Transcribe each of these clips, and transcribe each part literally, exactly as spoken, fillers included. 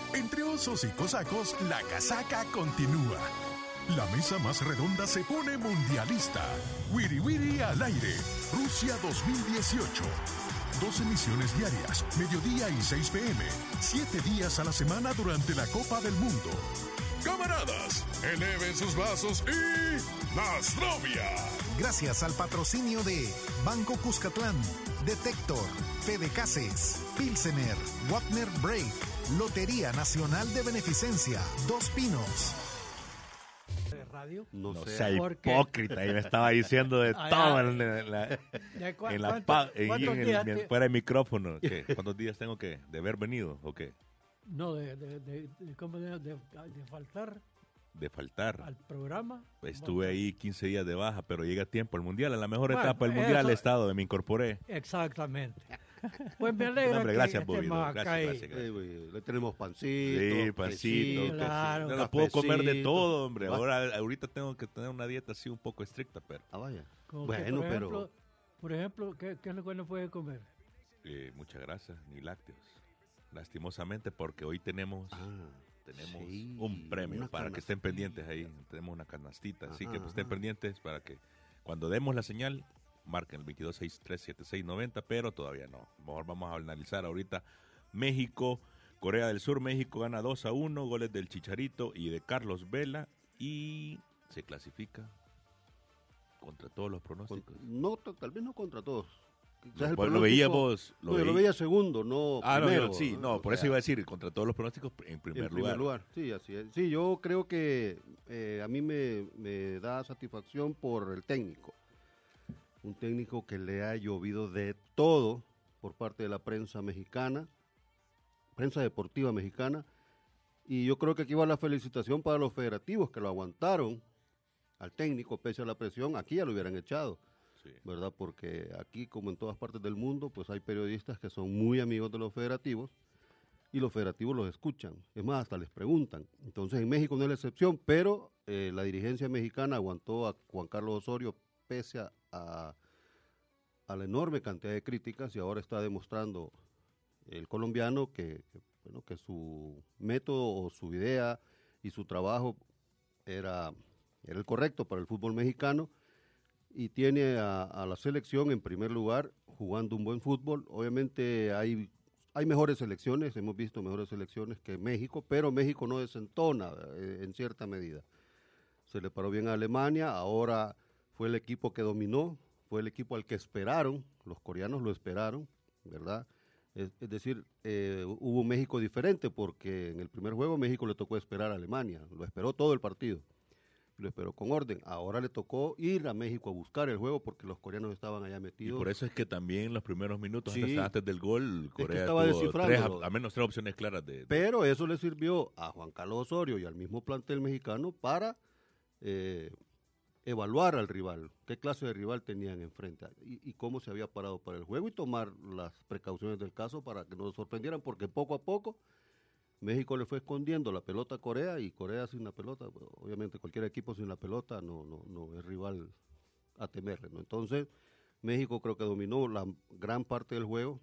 Entre osos y cosacos, la casaca continúa. La mesa más redonda se pone mundialista. Wiri Wiri al aire. Rusia dos mil dieciocho. Dos emisiones diarias, mediodía y seis pe eme. Siete días a la semana durante la Copa del Mundo. Camaradas, eleven sus vasos y ¡Nostrovia! Gracias al patrocinio de Banco Cuscatlán, Detector, Fede Cases, Pilsener, Wagner Break, Lotería Nacional de Beneficencia, Dos Pinos. Radio? No, no sé. sea Porque... hipócrita, y me estaba diciendo de todo en la, en la, en la pa, en, en el, te... fuera de micrófono. ¿Qué? ¿Cuántos días tengo que de haber venido o qué? No, de, de, de, de, ¿cómo de, de, de faltar. De faltar. Al programa. Estuve bueno. ahí quince días de baja, pero llega a tiempo el Mundial, a la mejor bueno, etapa del Mundial eso... he estado, me incorporé. Exactamente. Pues me alegra. Hombre, que gracias, estemos Bobido. acá Gracias, y... gracias, gracias. Sí, le tenemos pancito. Sí, pancito. quesito, claro. No, no puedo comer de cafecito. todo, hombre. Ahora, ahorita tengo que tener una dieta así un poco estricta, pero... Ah, vaya. Como Bueno, que, por ejemplo, pero... Por ejemplo, ¿qué, ¿qué es lo que no puede comer? Eh, mucha grasa, ni lácteos. Lastimosamente, porque hoy tenemos... Ah, Tenemos sí, un premio una para que canastita. estén pendientes ahí. Tenemos una canastita, así Ajá, que pues, estén ajá. pendientes para que cuando demos la señal, marquen el veintidós sesenta y tres setenta y seis noventa, pero todavía no. Mejor vamos a analizar ahorita México, Corea del Sur. México gana dos a uno, goles del Chicharito y de Carlos Vela, y se clasifica contra todos los pronósticos. Con- no, tal vez no contra todos. Quizás Lo, el lo pronóstico- veía vos. No, yo lo veí- veía segundo, no Ah, no, primero. yo- sí, no, O por eso sea, iba a decir, contra todos los pronósticos en primer, en primer lugar. lugar. Sí, así es. Sí, yo creo que eh, a mí me, me da satisfacción por el técnico. Un técnico que le ha llovido de todo por parte de la prensa mexicana, prensa deportiva mexicana, y yo creo que aquí va la felicitación para los federativos que lo aguantaron al técnico pese a la presión. Aquí ya lo hubieran echado. Sí. ¿Verdad? Porque aquí, como en todas partes del mundo, pues hay periodistas que son muy amigos de los federativos y los federativos los escuchan. Es más, hasta les preguntan. Entonces, en México no es la excepción, pero eh, la dirigencia mexicana aguantó a Juan Carlos Osorio pese a, a, a la enorme cantidad de críticas, y ahora está demostrando el colombiano que, que, bueno, que su método o su idea y su trabajo era, era el correcto para el fútbol mexicano. Y tiene a, a la selección en primer lugar jugando un buen fútbol. Obviamente hay, hay mejores selecciones, hemos visto mejores selecciones que México, pero México no desentona eh, en cierta medida. Se le paró bien a Alemania, ahora fue el equipo que dominó, fue el equipo al que esperaron, los coreanos lo esperaron, ¿verdad? Es, es decir, eh, hubo un México diferente porque en el primer juego México le tocó esperar a Alemania, lo esperó todo el partido. Lo esperó con orden. Ahora le tocó ir a México a buscar el juego porque los coreanos estaban allá metidos. Y por eso es que también en los primeros minutos, Sí. antes, antes del gol, Corea estaba tuvo tres, descifrándolo. a, a menos tres opciones claras de... de- Pero eso le sirvió a Juan Carlos Osorio y al mismo plantel mexicano para eh, evaluar al rival, qué clase de rival tenían enfrente y, y cómo se había parado para el juego y tomar las precauciones del caso para que no nos sorprendieran, porque poco a poco México le fue escondiendo la pelota a Corea, y Corea sin la pelota, obviamente cualquier equipo sin la pelota no, no, no es rival a temerle, ¿no? Entonces México creo que dominó la gran parte del juego.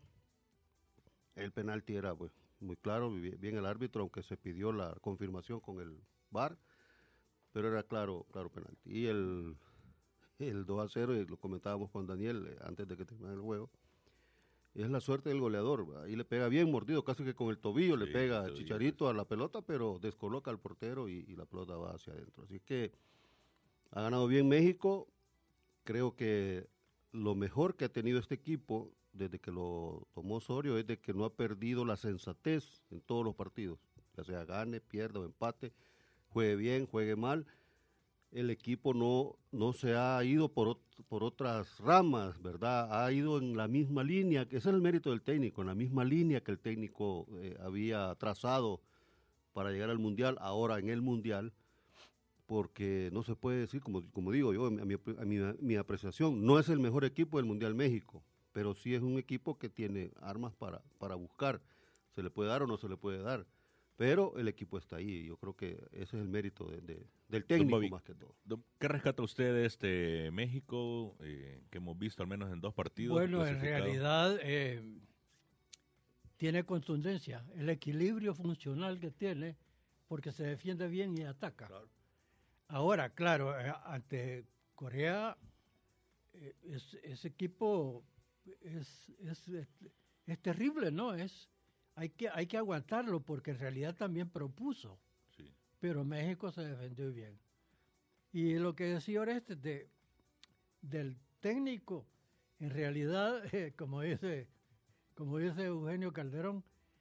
El penalti era pues muy claro, bien el árbitro, aunque se pidió la confirmación con el V A R, pero era claro, claro penalti. Y el, el dos a cero, y lo comentábamos con Daniel eh, antes de que terminara el juego, es la suerte del goleador. Ahí le pega bien mordido, casi que con el tobillo Sí, le pega el tobillo. Chicharito a la pelota, pero descoloca al portero y, y la pelota va hacia adentro. Así que ha ganado bien México. Creo que lo mejor que ha tenido este equipo desde que lo tomó Osorio es de que no ha perdido la sensatez en todos los partidos, ya sea gane, pierda o empate, juegue bien, juegue mal. El equipo no, no se ha ido por, ot- por otras ramas, ¿verdad? Ha ido en la misma línea, que ese es el mérito del técnico, en la misma línea que el técnico eh, había trazado para llegar al Mundial, ahora en el Mundial, porque no se puede decir, como, como digo yo, a mi, a mi, a mi apreciación, no es el mejor equipo del Mundial México, pero sí es un equipo que tiene armas para, para buscar, se le puede dar o no se le puede dar. Pero el equipo está ahí, y yo creo que ese es el mérito de, de, del técnico Bobby, más que todo. don- ¿Qué rescata usted de este México eh, que hemos visto al menos en dos partidos? Bueno, en clasificado? realidad, eh, tiene contundencia, el equilibrio funcional que tiene, porque se defiende bien y ataca. Claro. Ahora, claro, eh, ante Corea, eh, es, ese equipo es, es, es, es terrible, ¿no? Es, hay, que, hay que aguantarlo, porque en realidad también propuso, sí. Pero México se defendió bien. Y lo que decía Orestes de, del técnico, en realidad, eh, como dice, como dice Eugenio Calderón,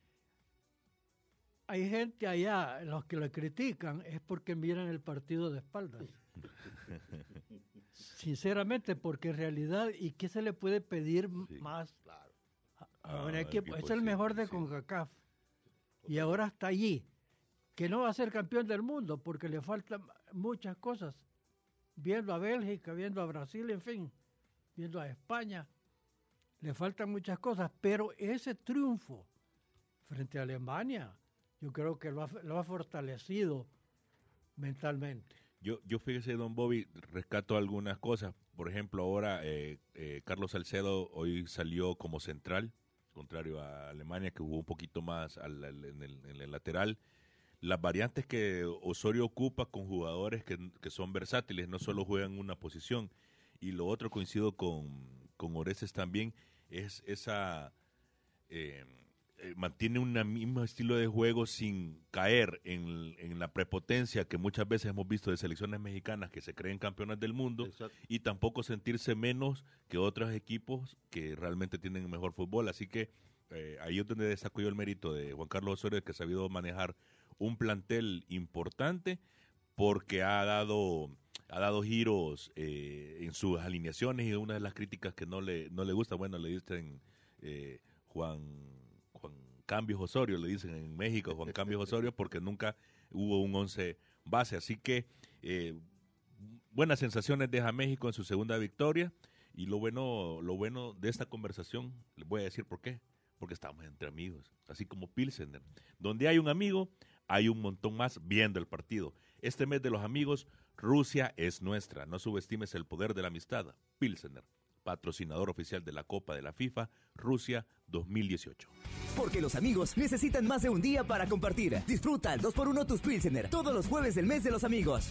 hay gente allá, los que lo critican, es porque miran el partido de espaldas. Sinceramente, porque en realidad, ¿y qué se le puede pedir sí, más? Claro. A un ah, equipo, es el mejor de sí. CONCACAF. Y ahora está allí. Que no va a ser campeón del mundo, porque le faltan muchas cosas. Viendo a Bélgica, viendo a Brasil, en fin, viendo a España. Le faltan muchas cosas, pero ese triunfo frente a Alemania, yo creo que lo ha, lo ha fortalecido mentalmente. Yo, yo fíjese, don Bobby, rescato algunas cosas. Por ejemplo, ahora eh, eh, Carlos Salcedo hoy salió como central, contrario a Alemania, que jugó un poquito más al, al, en, el, en el lateral. Las variantes que Osorio ocupa con jugadores que, que son versátiles, no solo juegan una posición. Y lo otro, coincido con, con Orestes también, es esa... Eh, eh, mantiene un mismo estilo de juego sin caer en, en la prepotencia que muchas veces hemos visto de selecciones mexicanas que se creen campeonas del mundo. Exacto. Y tampoco sentirse menos que otros equipos que realmente tienen mejor fútbol. Así que eh, ahí es donde destaco yo el mérito de Juan Carlos Osorio, que ha sabido manejar un plantel importante porque ha dado... ha dado giros eh, en sus alineaciones, y una de las críticas que no le no le gusta, bueno, le dicen eh, Juan Juan Cambios Osorio, le dicen en México Juan Cambios Osorio, porque nunca hubo un once base, así que eh, buenas sensaciones deja México en su segunda victoria, y lo bueno lo bueno de esta conversación, les voy a decir por qué, porque estamos entre amigos, así como Pilsener, donde hay un amigo, hay un montón más viendo el partido. Este mes de los amigos, Rusia es nuestra. No subestimes el poder de la amistad. Pilsener, patrocinador oficial de la Copa de la FIFA Rusia dos mil dieciocho. Porque los amigos necesitan más de un día para compartir. Disfruta al dos por uno tus Pilsener todos los jueves del mes de los amigos.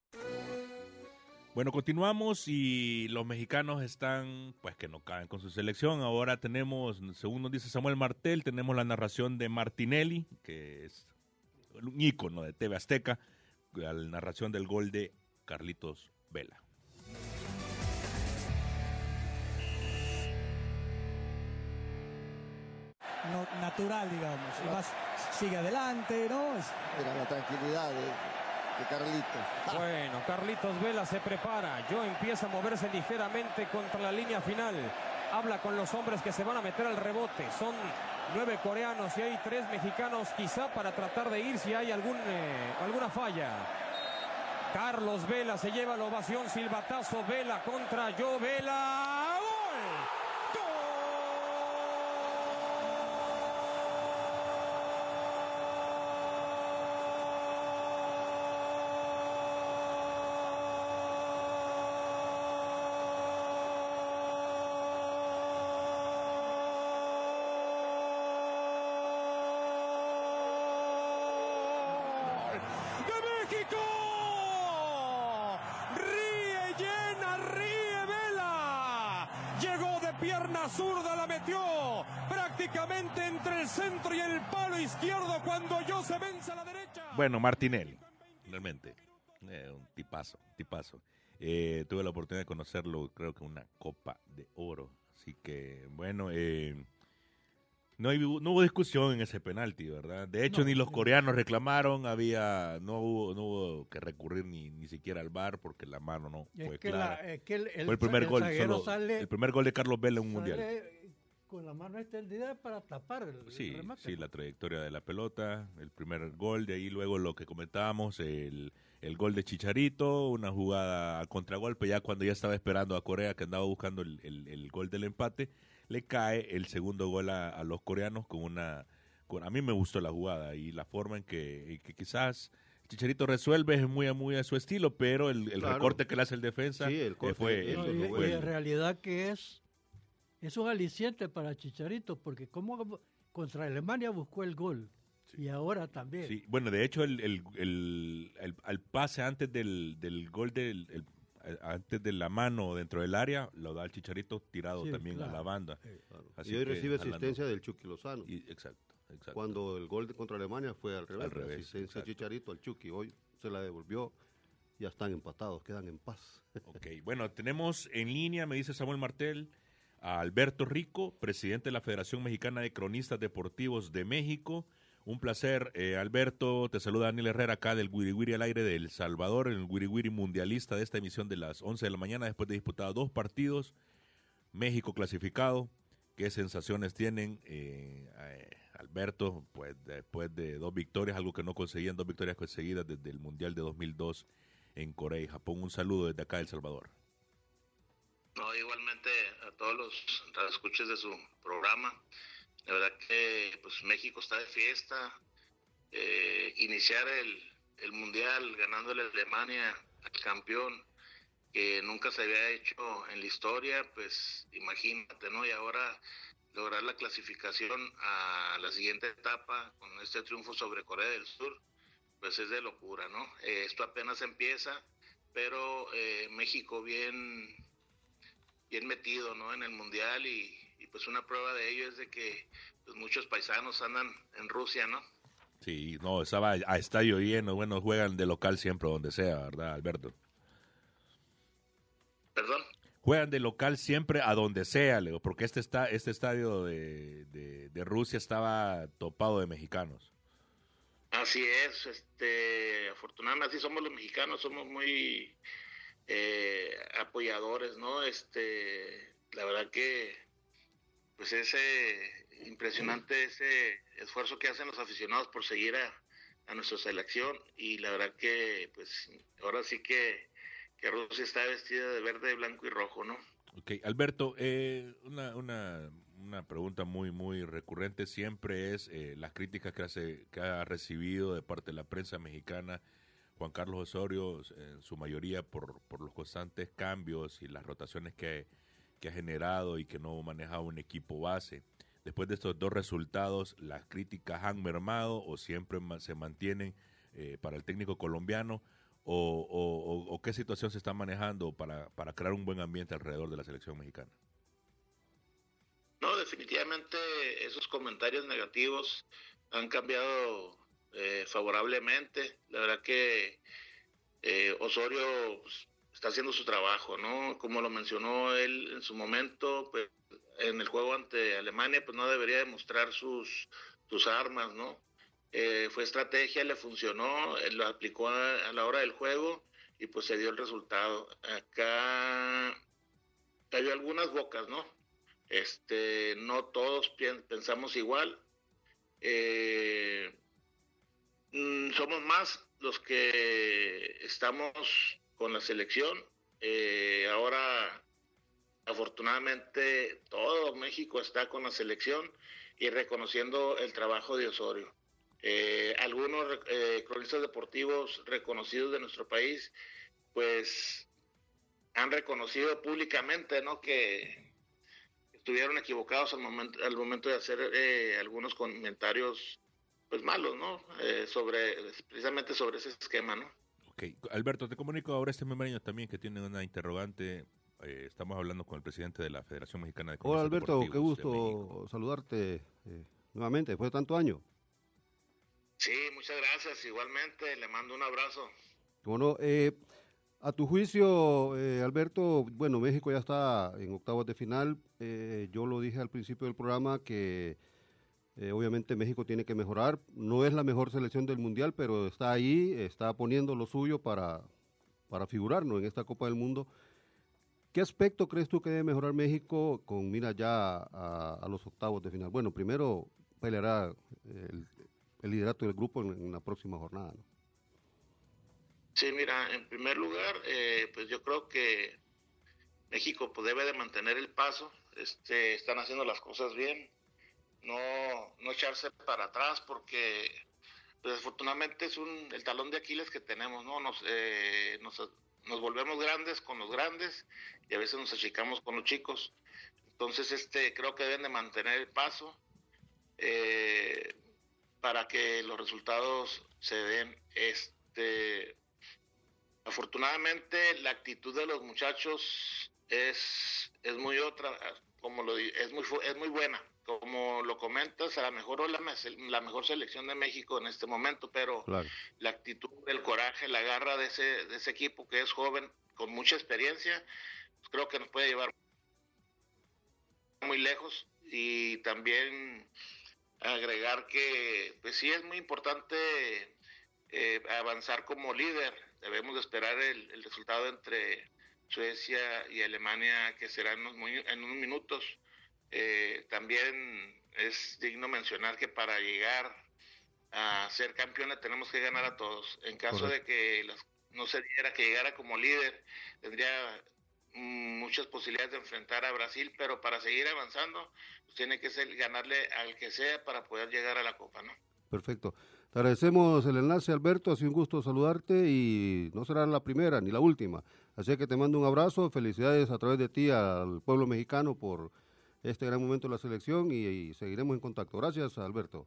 Bueno, continuamos y los mexicanos están, pues que no caen con su selección. Ahora tenemos, según nos dice Samuel Martel, tenemos la narración de Martinelli, que es un ícono de T V Azteca, la narración del gol de Carlitos Vela. No, natural, digamos. Y más, sigue adelante, ¿no? Mira la tranquilidad de, de Carlitos. Bueno, Carlitos Vela se prepara. Yo empieza a moverse ligeramente contra la línea final. Habla con los hombres que se van a meter al rebote. Son nueve coreanos y hay tres mexicanos, quizá para tratar de ir si hay algún, eh, alguna falla. Carlos Vela se lleva la ovación, silbatazo, Vela contra Joe Vela. ¡Gol! ¡Gol! Pierna zurda la metió prácticamente entre el centro y el palo izquierdo cuando yo se vence a la derecha. Bueno, Martinelli, realmente, eh, un tipazo, tipazo. Eh, tuve la oportunidad de conocerlo, creo que una Copa de Oro. Así que, bueno, eh, no, hay, no hubo discusión en ese penalti, ¿verdad? De hecho, no, ni los coreanos reclamaron, había, no hubo, no hubo que recurrir ni, ni siquiera al V A R porque la mano no es fue que clara. La, es que el, el, fue el primer el gol, solo, sale, el primer gol de Carlos Vela en un mundial. Con la mano extendida para tapar el, sí, el remate. Sí, la trayectoria de la pelota, el primer gol, de ahí luego lo que comentábamos, el, el gol de Chicharito, una jugada al contragolpe, ya cuando ya estaba esperando a Corea, que andaba buscando el, el, el gol del empate, le cae el segundo gol a, a los coreanos con una... Con, a mí me gustó la jugada y la forma en que, en que quizás Chicharito resuelve es muy, muy a su estilo, pero el, el claro. recorte que le hace el defensa sí, el corte, fue... No, el, y, fue y en realidad que es, es un aliciente para Chicharito, porque como contra Alemania buscó el gol. Sí. Y ahora también. Sí, bueno, de hecho, el, el, el, el, el pase antes del, del gol, del, el, antes de la mano dentro del área, lo da el Chicharito tirado sí, también claro. a la banda. Sí, claro. Así y hoy recibe asistencia del Chucky Lozano. Y, exacto, exacto. Cuando el gol de contra Alemania fue al revés. Al revés asistencia exacto. Chicharito al Chucky. Hoy se la devolvió. Ya están empatados, quedan en paz. Ok, bueno, tenemos en línea, me dice Samuel Martel, a Alberto Rico, presidente de la Federación Mexicana de Cronistas Deportivos de México. Un placer, eh, Alberto. Te saluda Daniel Herrera acá del Wiri Wiri al aire de El Salvador, el Wiri Wiri mundialista de esta emisión de las once de la mañana, después de disputar dos partidos. México clasificado. ¿Qué sensaciones tienen, eh, eh, Alberto? Pues después de dos victorias, algo que no conseguían, dos victorias conseguidas desde el Mundial de dos mil dos en Corea y Japón. Un saludo desde acá de El Salvador. No, igualmente a todos los radioescuchas de su programa. La verdad que pues México está de fiesta. Eh, iniciar el, el Mundial ganándole a Alemania al campeón que nunca se había hecho en la historia, pues imagínate, ¿no? Y ahora lograr la clasificación a la siguiente etapa con este triunfo sobre Corea del Sur, pues es de locura, ¿no? Eh, esto apenas empieza, pero eh, México bien, bien metido, ¿no? En el Mundial y Y pues una prueba de ello es de que pues, muchos paisanos andan en Rusia, ¿no? Sí, no, estaba a estadio lleno, bueno, juegan de local siempre donde sea, ¿verdad, Alberto? ¿Perdón? Juegan de local siempre a donde sea, Leo, porque este está este estadio de, de, de Rusia estaba topado de mexicanos. Así es, este, afortunadamente así somos los mexicanos, somos muy eh, apoyadores, ¿no? Este, la verdad que pues ese impresionante ese esfuerzo que hacen los aficionados por seguir a, a nuestra selección y la verdad que pues ahora sí que, que Rusia está vestida de verde, blanco y rojo, ¿no? Ok, Alberto, eh, una, una, una pregunta muy muy recurrente siempre es eh, las críticas que, hace, que ha recibido de parte de la prensa mexicana Juan Carlos Osorio, en su mayoría por, por los constantes cambios y las rotaciones que que ha generado y que no maneja un equipo base. Después de estos dos resultados, ¿las críticas han mermado o siempre se mantienen eh, para el técnico colombiano? O, o, o qué situación se está manejando para, para crear un buen ambiente alrededor de la selección mexicana? No, definitivamente esos comentarios negativos han cambiado eh, favorablemente. La verdad que eh, Osorio... Pues, está haciendo su trabajo, ¿no? Como lo mencionó él en su momento, pues en el juego ante Alemania, pues no debería demostrar sus, sus armas, ¿no? Eh, fue estrategia, le funcionó, él lo aplicó a, a la hora del juego y pues se dio el resultado. Acá cayó algunas bocas, ¿no? Este, no todos pi- pensamos igual. Eh, mm, somos más los que estamos con la selección. Eh, ahora, afortunadamente, todo México está con la selección y reconociendo el trabajo de Osorio. Eh, algunos eh, cronistas deportivos reconocidos de nuestro país, pues, han reconocido públicamente, ¿no?, que estuvieron equivocados al momento, al momento de hacer eh, algunos comentarios, pues, malos, ¿no?, eh, sobre, precisamente sobre ese esquema, ¿no? Okay. Alberto, te comunico ahora este membreño también que tiene una interrogante. Eh, estamos hablando con el presidente de la Federación Mexicana de Cronistas Deportivos. Hola Alberto, qué gusto saludarte eh, nuevamente después de tanto año. Sí, muchas gracias, igualmente, le mando un abrazo. Bueno, eh, a tu juicio, eh, Alberto, bueno, México ya está en octavos de final. Eh, yo lo dije al principio del programa que Eh, obviamente México tiene que mejorar, no es la mejor selección del Mundial, pero está ahí, está poniendo lo suyo para, para figurar, ¿no?, en esta Copa del Mundo. ¿Qué aspecto crees tú que debe mejorar México con mira ya a, a los octavos de final? Bueno, primero peleará el, el liderato del grupo en, en la próxima jornada, ¿no? Sí, mira, en primer lugar, eh, pues yo creo que México pues, debe de mantener el paso, este, están haciendo las cosas bien. No, no echarse para atrás porque pues, desafortunadamente es un, el talón de Aquiles que tenemos, ¿no? Nos, eh, nos, nos volvemos grandes con los grandes y a veces nos achicamos con los chicos. Entonces este creo que deben de mantener el paso. eh, para que los resultados se den. Este, afortunadamente la actitud de los muchachos es, es muy otra, como lo es muy es muy buena. Como lo comentas, a lo mejor es la, la mejor selección de México en este momento, pero claro, la actitud, el coraje, la garra de ese, de ese equipo que es joven, con mucha experiencia, pues creo que nos puede llevar muy lejos. Y también agregar que pues sí es muy importante eh, avanzar como líder. Debemos de esperar el, el resultado entre Suecia y Alemania, que será en unos, en unos minutos. Eh, también es digno mencionar que para llegar a ser campeones tenemos que ganar a todos. En caso Correcto. de que las, no se diera que llegara como líder, tendría mm, muchas posibilidades de enfrentar a Brasil, pero para seguir avanzando pues tiene que ser ganarle al que sea para poder llegar a la Copa, ¿no? Perfecto. Te agradecemos el enlace, Alberto, ha sido un gusto saludarte y no será la primera ni la última. Así que te mando un abrazo, felicidades a través de ti al pueblo mexicano por este gran momento de la selección y, y seguiremos en contacto. Gracias, Alberto.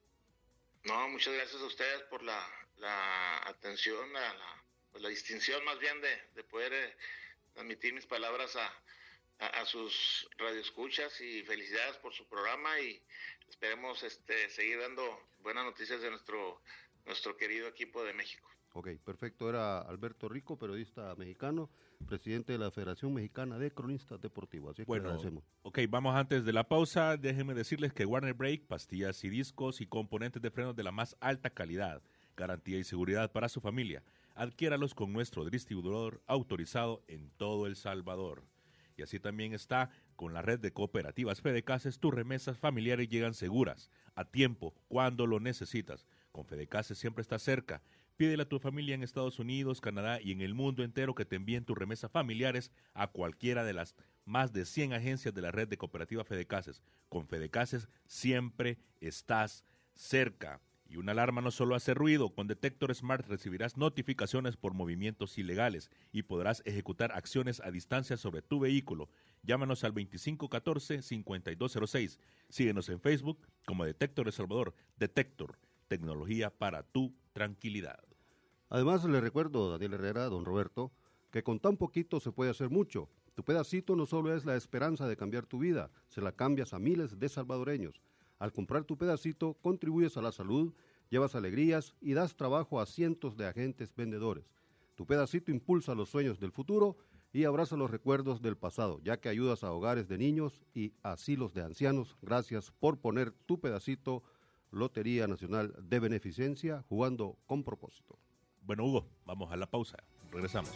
No, muchas gracias a ustedes por la, la atención, la, la, pues la distinción más bien de, de poder eh, transmitir mis palabras a, a, a sus radioescuchas y felicidades por su programa y esperemos este, seguir dando buenas noticias de nuestro, nuestro querido equipo de México. Ok, perfecto. Era Alberto Rico, periodista mexicano, presidente de la Federación Mexicana de Cronistas Deportivos. Así que bueno, agradecemos. Ok, vamos antes de la pausa. Déjenme decirles que Warner Brake, pastillas y discos y componentes de frenos de la más alta calidad, garantía y seguridad para su familia. Adquiéralos con nuestro distribuidor autorizado en todo El Salvador. Y así también está con la red de cooperativas Fedecases. Tus remesas familiares llegan seguras, a tiempo, cuando lo necesitas. Con Fedecases siempre estás cerca. Pídele a tu familia en Estados Unidos, Canadá y en el mundo entero que te envíen tus remesas familiares a cualquiera de las más de cien agencias de la red de cooperativa Fedecases. Con Fedecases siempre estás cerca. Y una alarma no solo hace ruido, con Detector Smart recibirás notificaciones por movimientos ilegales y podrás ejecutar acciones a distancia sobre tu vehículo. Llámanos al veinticinco catorce cincuenta y dos cero seis. Síguenos en Facebook como Detector El Salvador. Detector, tecnología para tu tranquilidad. Además, le recuerdo, Daniel Herrera, don Roberto, que con tan poquito se puede hacer mucho. Tu pedacito no solo es la esperanza de cambiar tu vida, se la cambias a miles de salvadoreños. Al comprar tu pedacito, contribuyes a la salud, llevas alegrías y das trabajo a cientos de agentes vendedores. Tu pedacito impulsa los sueños del futuro y abraza los recuerdos del pasado, ya que ayudas a hogares de niños y asilos de ancianos. Gracias por poner tu pedacito. Lotería Nacional de Beneficencia, jugando con propósito. Bueno, Hugo, vamos a la pausa. Regresamos.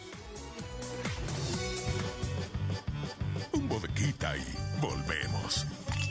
Un bodequita y volvemos.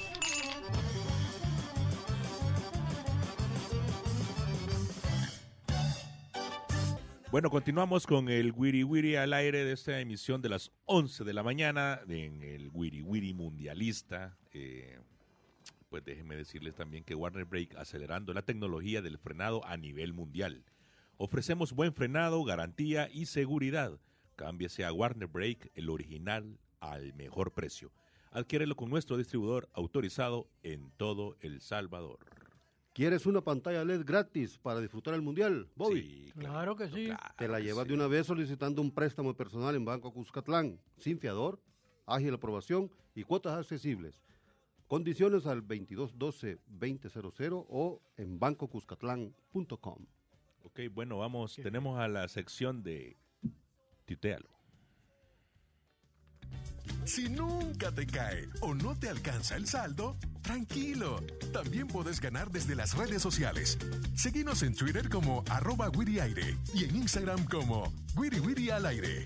Bueno, continuamos con el Wiri Wiri al aire de esta emisión de las once de la mañana en el Wiri Wiri Mundialista. Eh, pues déjenme decirles también que Warner Brake acelerando la tecnología del frenado a nivel mundial. Ofrecemos buen frenado, garantía y seguridad. Cámbiese a Warner Brake, el original, al mejor precio. Adquiérelo con nuestro distribuidor autorizado en todo El Salvador. ¿Quieres una pantalla L E D gratis para disfrutar el Mundial, Bobby? Sí, claro, claro que sí. Claro Te la que llevas sí. de una vez solicitando un préstamo personal en Banco Cuscatlán, sin fiador, ágil aprobación y cuotas accesibles. Condiciones al veintidós doce veinte cero cero o en banco cuscatlán punto com. Ok, bueno, vamos, tenemos a la sección de Tuitealo. Si nunca te cae o no te alcanza el saldo, tranquilo. También puedes ganar desde las redes sociales. Seguinos en Twitter como arroba Wiri Aire y en Instagram como Wiri Wiri al aire.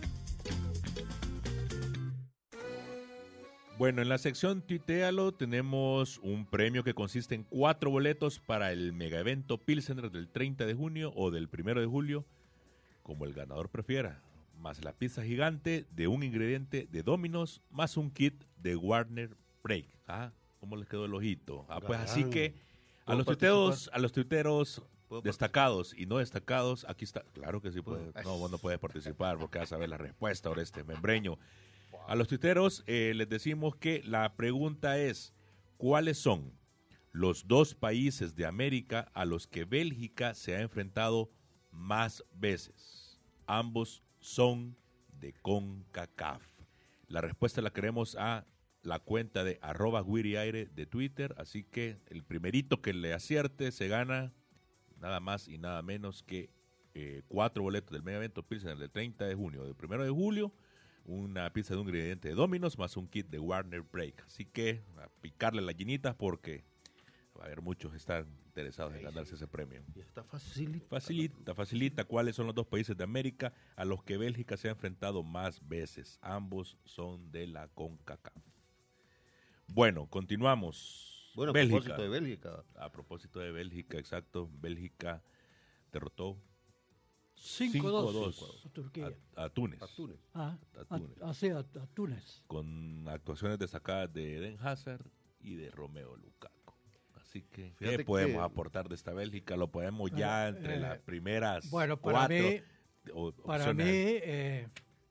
Bueno, en la sección Tuitealo tenemos un premio que consiste en cuatro boletos para el mega evento Pilsener del treinta de junio o del primero de julio, como el ganador prefiera, más la pizza gigante de un ingrediente de Domino's, más un kit de Warner Brake. Ah, ¿cómo les quedó el ojito? Ah, pues así que a los tuiteros, a los tuiteros destacados y no destacados, aquí está. Claro que sí puede. No, vos no puedes participar porque vas a ver la respuesta ahora este membreño. A los tuiteros eh, les decimos que la pregunta es, ¿cuáles son los dos países de América a los que Bélgica se ha enfrentado más veces. Ambos son de CONCACAF. La respuesta la queremos a la cuenta de arroba guiriaire de Twitter, así que el primerito que le acierte se gana nada más y nada menos que eh, cuatro boletos del mega evento Pilsen del treinta de junio. Del primero de julio, una pizza de un ingrediente de Domino's más un kit de Warner Break. Así que a picarle las guinitas porque va a haber muchos que están interesados en ganarse ese premio. Y está facilita. Facilita, facilita. ¿Cuáles son los dos países de América a los que Bélgica se ha enfrentado más veces? Ambos son de la CONCACAF. Bueno, continuamos. Bueno, a Bélgica. propósito de Bélgica. A propósito de Bélgica, exacto. Bélgica derrotó cinco dos a Turquía. A, a Túnez. A Túnez. Ah, a Túnez. A, a, sí, a, a Túnez. Con actuaciones destacadas de Eden Hazard y de Romeo Lukaku. Así que, Fíjate ¿qué podemos que, aportar de esta Bélgica? Lo podemos ya bueno, entre eh, las primeras bueno, para cuatro mí, o, para mí eh,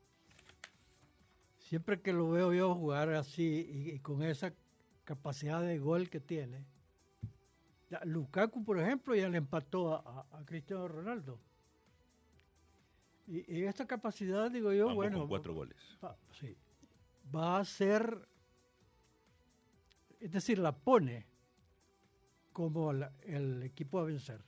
siempre que lo veo yo jugar así y, y con esa capacidad de gol que tiene, ya, Lukaku, por ejemplo, ya le empató a, a, a Cristiano Ronaldo. Y, y esta capacidad, digo yo, Vamos bueno, con cuatro goles. Va, sí, va a ser, es decir, la pone como la, el equipo a vencer.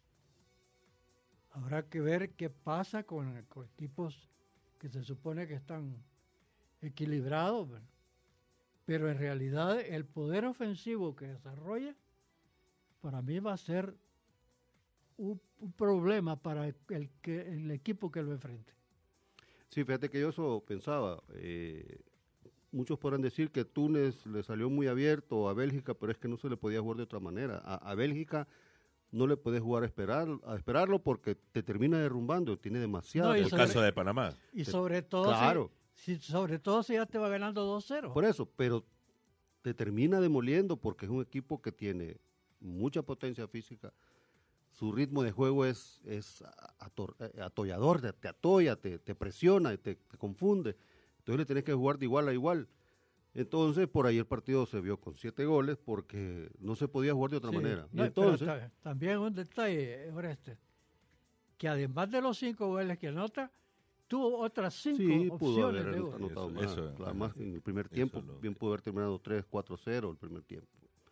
Habrá que ver qué pasa con, con equipos que se supone que están equilibrados, ¿verdad? Pero en realidad el poder ofensivo que desarrolla para mí va a ser un, un problema para el, el, que, el equipo que lo enfrente. Sí, fíjate que yo eso pensaba. Eh, muchos podrán decir que Túnez le salió muy abierto a Bélgica, pero es que no se le podía jugar de otra manera. A, a Bélgica no le puedes jugar a, esperar, a esperarlo porque te termina derrumbando, tiene demasiado. No, el sobre, caso de Panamá. Y sobre todo, claro. si, si, sobre todo si ya te va ganando dos cero. Por eso, pero te termina demoliendo porque es un equipo que tiene mucha potencia física. Su ritmo de juego es, es ator, atollador, te, te atolla, te, te presiona, te, te confunde. Entonces le tenés que jugar de igual a igual. Entonces, por ahí el partido se vio con siete goles porque no se podía jugar de otra sí, manera. No, y entonces, ta, también un detalle, Oreste, que además de los cinco goles que anota, tuvo otras cinco sí, opciones pudo haber de gol. anotado Eso, más. eso, claro, más en el primer tiempo, lo, bien pudo haber terminado tres cuatro cero el primer tiempo.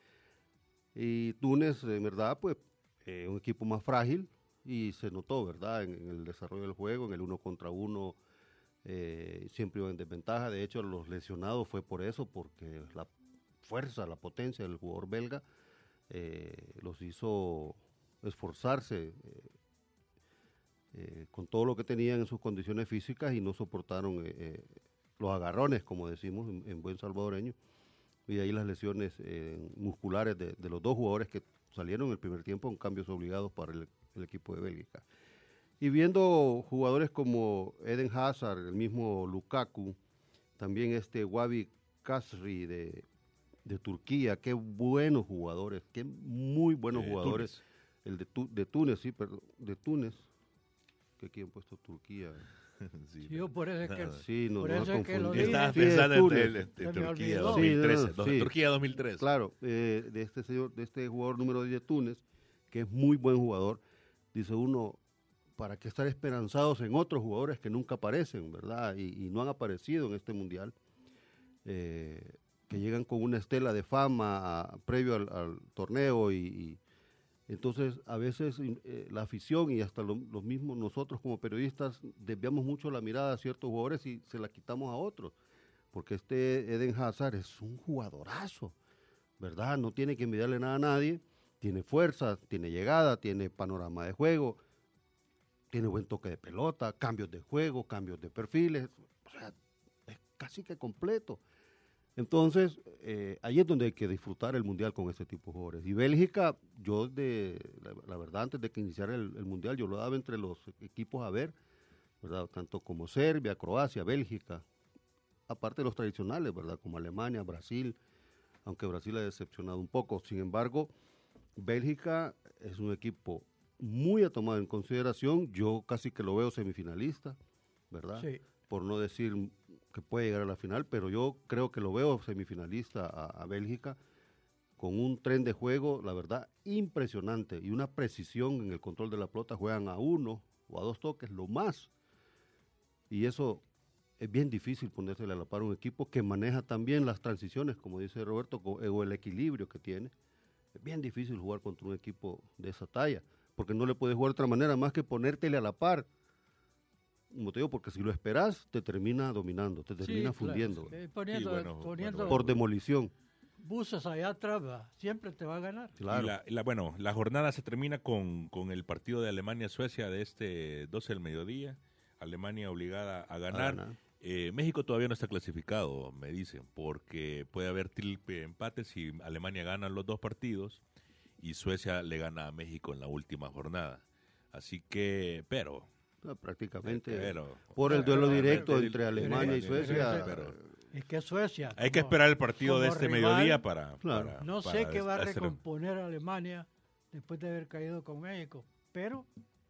Y Túnez, en verdad, pues, eh, un equipo más frágil y se notó, ¿verdad? En, en el desarrollo del juego, en el uno contra uno, eh, siempre iba en desventaja. De hecho, los lesionados fue por eso, porque la fuerza, la potencia del jugador belga eh, los hizo esforzarse eh, eh, con todo lo que tenían en sus condiciones físicas y no soportaron eh, eh, los agarrones, como decimos en, en buen salvadoreño. Y de ahí las lesiones eh, musculares de, de los dos jugadores que salieron en el primer tiempo en cambios obligados para el, el equipo de Bélgica. Y viendo jugadores como Eden Hazard, el mismo Lukaku, también este Wabi Kasri de, de Turquía, qué buenos jugadores, qué muy buenos de jugadores. Túnez. El de, tu, de Túnez, sí, perdón, de Túnez, que aquí han puesto Turquía. Sí, Sí, yo por eso es que, sí, no, por no eso es que lo confundí. dije. Estabas Sí, pensando de en, Túnez. en- en Se me Turquía olvidó. dos mil trece. Sí, no, no, sí. Turquía dos mil tres. Claro, eh, de este señor, de este jugador número diez de Túnez, que es muy buen jugador, dice uno, ¿para qué estar esperanzados en otros jugadores que nunca aparecen, verdad? Y, y no han aparecido en este mundial, eh, que llegan con una estela de fama a- previo al, al torneo y, y entonces a veces eh, la afición y hasta lo- los mismos nosotros como periodistas desviamos mucho la mirada a ciertos jugadores y se la quitamos a otros, porque este Eden Hazard es un jugadorazo, ¿verdad? No tiene que envidiarle nada a nadie, tiene fuerza, tiene llegada, tiene panorama de juego, tiene buen toque de pelota, cambios de juego, cambios de perfiles, o sea, es casi que completo. Entonces, eh, ahí es donde hay que disfrutar el Mundial con este tipo de jugadores. Y Bélgica, yo de, la, la verdad, antes de que iniciara el, el Mundial, yo lo daba entre los equipos a ver, ¿verdad? Tanto como Serbia, Croacia, Bélgica, aparte de los tradicionales, ¿verdad? Como Alemania, Brasil, aunque Brasil ha decepcionado un poco. Sin embargo, Bélgica es un equipo muy a tomar en consideración. Yo casi que lo veo semifinalista, ¿verdad? Sí. Por no decir que puede llegar a la final, pero yo creo que lo veo semifinalista a, a Bélgica con un tren de juego, la verdad, impresionante, y una precisión en el control de la pelota. Juegan a uno o a dos toques, lo más. Y eso es bien difícil ponérsele a la par a un equipo que maneja también las transiciones, como dice Roberto, o el equilibrio que tiene. Es bien difícil jugar contra un equipo de esa talla, porque no le puedes jugar de otra manera más que ponértele a la par. Como te digo, porque si lo esperás, te termina dominando, te termina sí, fundiendo. Claro. Eh, poniendo, sí, bueno, poniendo bueno, por demolición. buses allá atrás, va, siempre te va a ganar. Claro. Y la, y la, bueno, la jornada se termina con, con el partido de Alemania-Suecia de este doce del mediodía. Alemania obligada a ganar. A ganar. Eh, México todavía no está clasificado, me dicen, porque puede haber triple empate si Alemania gana los dos partidos y Suecia le gana a México en la última jornada. Así que, pero... No, prácticamente pero, por el duelo directo pero, entre Alemania pero, y Suecia. Pero, es que Suecia... Hay como, que esperar el partido de este rival, mediodía para... Claro. para no para sé qué va a hacer... recomponer Alemania después de haber caído con México, pero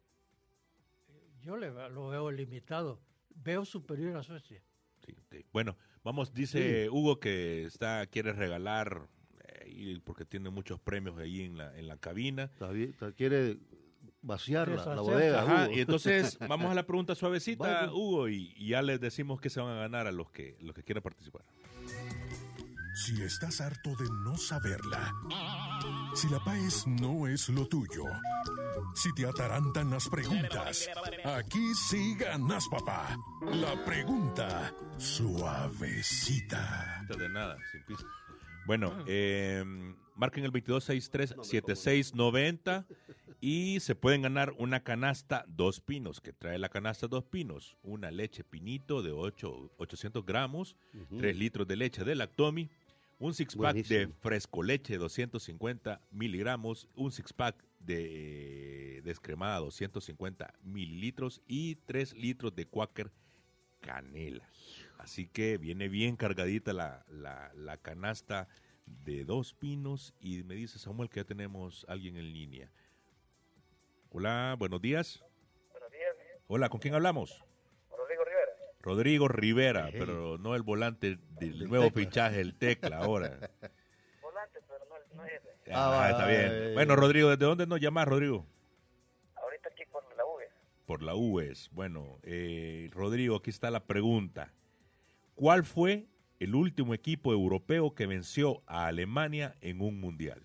yo le, lo veo limitado. Veo superior a Suecia. Sí, sí. Bueno, vamos, dice sí. Hugo que está quiere regalar, eh, porque tiene muchos premios ahí en la, en la cabina. Está bien, está, quiere vaciar la, la bodega. Ajá, y entonces vamos a la pregunta suavecita, Vaya. Hugo, y, y ya les decimos que se van a ganar a los que, los que quieran participar. Si estás harto de no saberla, si la paez no es lo tuyo, si te atarantan las preguntas, aquí sí ganas, papá. La pregunta suavecita. De nada, sin pista. Bueno, eh, marquen el veintidós sesenta y tres setenta y seis noventa y se pueden ganar una canasta Dos Pinos, que trae la canasta Dos Pinos, una leche Pinito de ocho, ochocientos gramos, uh-huh. tres litros de leche de Lactomi, un six-pack de fresco leche doscientos cincuenta miligramos, un six-pack de descremada doscientos cincuenta mililitros y tres litros de Quaker canela. Así que viene bien cargadita la, la, la canasta de Dos Pinos. Y me dice Samuel que ya tenemos a alguien en línea. Hola, buenos días. Buenos días. Hola, ¿con quién hablamos? Rodrigo Rivera. Rodrigo Rivera, hey. Pero no el volante del el nuevo tecla. Fichaje, el Tecla ahora. Volante, pero no, no es ese. Ah, ah, está bien. Bueno, Rodrigo, ¿desde dónde nos llamas, Rodrigo? Ahorita aquí por la U E S. Por la U E S. Bueno, eh, Rodrigo, aquí está la pregunta. ¿Cuál fue el último equipo europeo que venció a Alemania en un mundial?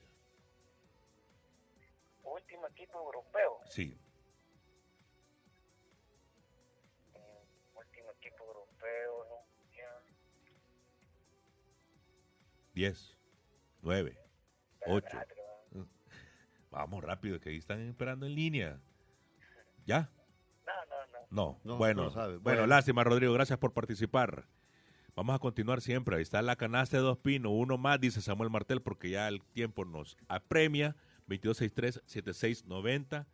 ¿Último equipo europeo? Sí. Último equipo europeo, ¿no? Diez, nueve, ocho. Vamos rápido, que ahí están esperando en línea. ¿Ya? No, no, no. No, no bueno, no sabe. bueno, bueno, lástima, Rodrigo, gracias por participar. Vamos a continuar siempre. Ahí está la canasta de Dos Pinos. Uno más, dice Samuel Martel, porque ya el tiempo nos apremia. veintidós sesenta y tres setenta y seis noventa.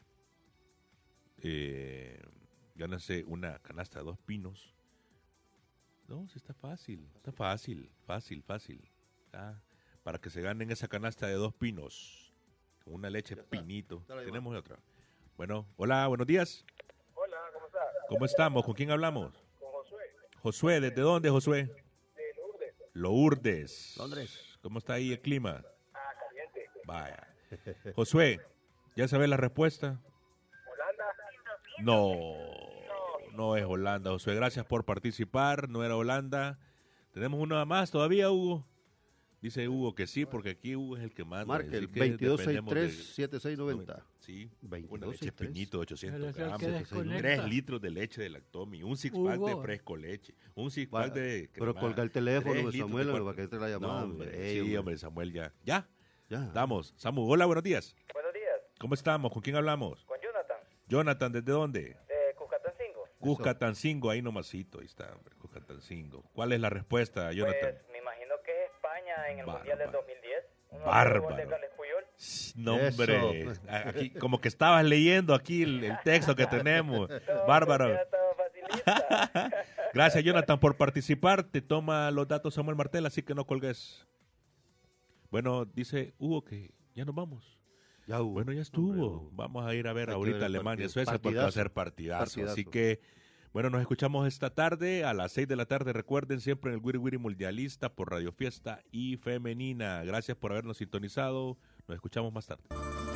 Eh, gánense una canasta de Dos Pinos. No, sí está fácil. Está fácil, fácil, fácil. Ah, para que se ganen esa canasta de Dos Pinos. Con una leche Pinito. Tenemos otra. Bueno, hola, buenos días. Hola, ¿cómo estás? ¿Cómo estamos? ¿Con quién hablamos? Con Josué. Josué, ¿desde dónde, Josué? De Lourdes. Lourdes. Londres. ¿Cómo está ahí el clima? Ah, caliente. Vaya. Josué, ¿ya sabes la respuesta? ¿Holanda? No, no es Holanda, Josué. Gracias por participar. No era Holanda. ¿Tenemos una más todavía, Hugo? Dice Hugo que sí, porque aquí Hugo es el que manda. Marque el veintidós sesenta y tres setenta y seis noventa. Sí, veintidós una leche Pinito de ochocientos Él es el gramos, que desconecta. tres litros de leche de Lactomi, un six-pack Hugo. de fresco leche, un six-pack de Pero crema, colga el teléfono tres de litros Samuel de para que entre la llamada. No, hombre. hombre, Ey, sí, hombre. hombre, Samuel, ya. ¿Ya? Ya. Estamos. Samu, hola, buenos días. Buenos días. ¿Cómo estamos? ¿Con quién hablamos? Con Jonathan. Jonathan, ¿desde dónde? De Cuscatancingo. Cuscatancingo, ahí nomasito, ahí está, hombre, Cuscatancingo. ¿Cuál es la respuesta, Jonathan? Pues me imagino que es España en el Bárbaro. Mundial del dos mil diez. Bárbaro. De Carles Puyol. No, hombre, aquí, como que estabas leyendo aquí el, el texto que tenemos. No, Bárbaro. Gracias, Jonathan, por participar. Te toma los datos Samuel Martel, así que no colgues. Bueno, dice Hugo que ya nos vamos. Ya hubo. Bueno, ya estuvo. Hombre, Hugo. Vamos a ir a ver Hay ahorita ver Alemania, partido. Suecia, porque va a ser partidazo. Partidazo. Así que Bueno, nos escuchamos esta tarde a las seis de la tarde. Recuerden siempre en el Wiri Wiri Mundialista por Radio Fiesta y Femenina. Gracias por habernos sintonizado. Nos escuchamos más tarde.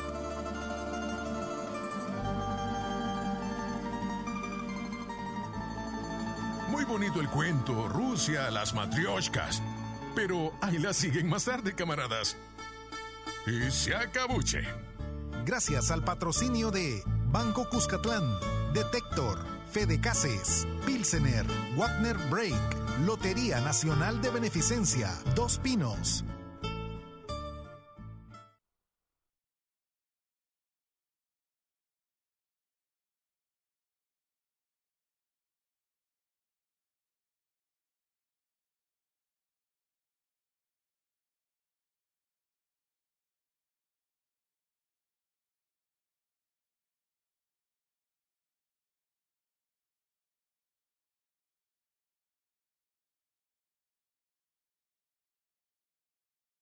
Muy bonito el cuento, Rusia, las matrioshkas. Pero ahí las siguen más tarde, camaradas. Y se acabuche. Gracias al patrocinio de Banco Cuscatlán, Detector, Fedecases, Pilsener, Wagner Break, Lotería Nacional de Beneficencia, Dos Pinos,